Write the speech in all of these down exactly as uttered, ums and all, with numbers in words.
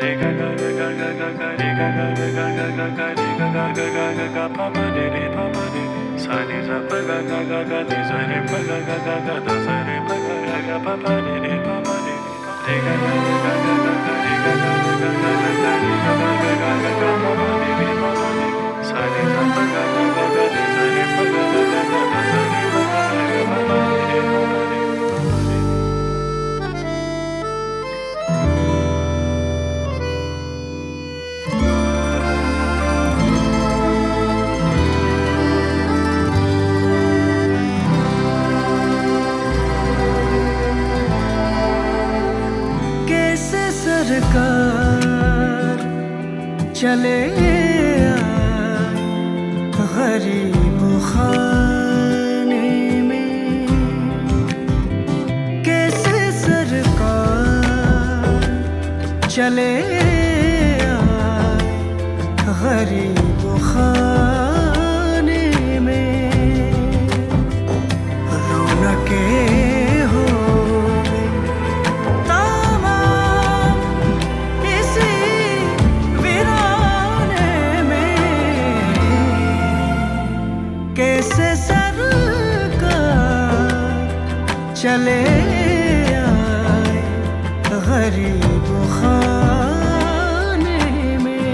सरकार चले आए गरीब खाने में। कैसे सरकार चले आए गरीब खाने में। रौनकें कैसे सरकार चले आए गरीब खाने में।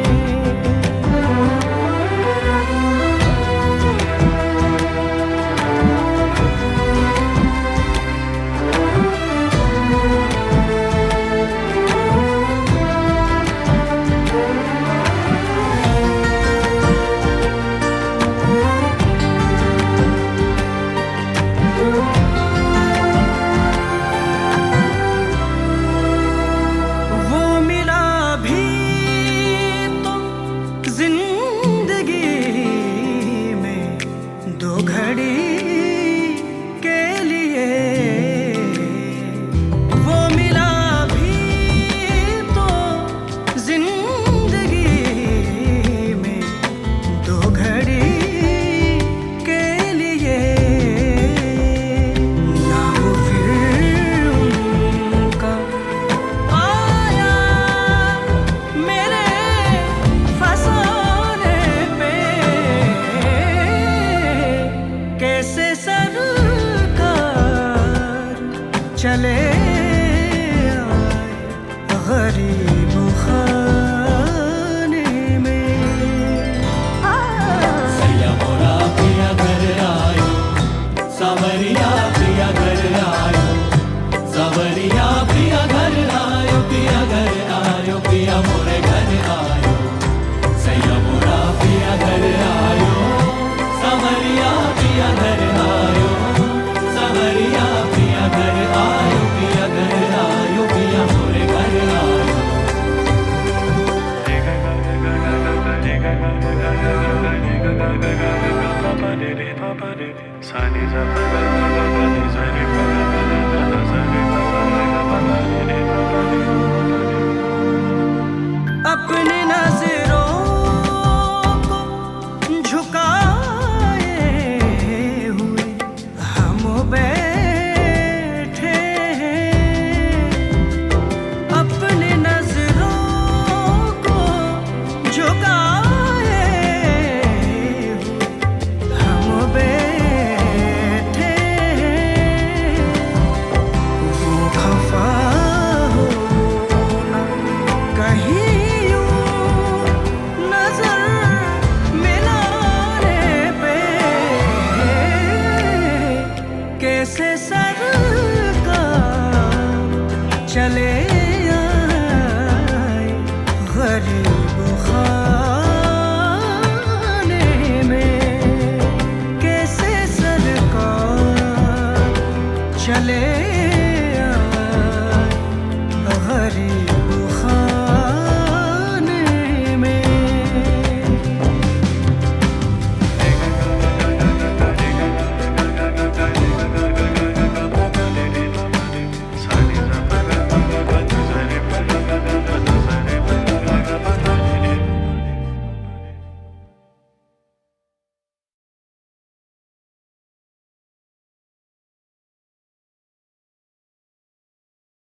चले आए गरीब खाने में। सैया मोरा पिया घर आयो, सावरिया पिया घर आयो, सावरिया पिया घर आयो, पिया घर आयो, पिया मोरे घर आयो। सैया मोरा पिया घर आयो, सावरिया पिया घर आयो, सावरिया पिया घर आयो, पिया घर आयो, पिया मोरे घर आयो। अपनी नजरों को झुकाए हुए हम बैठे हैं। अपनी नजरों को झुकाए हुए हम बैठे हैं। वो खफा होना कहीं कैसे सरकार चले आए गरीब खाने में। कैसे सरकार चले आए गरीब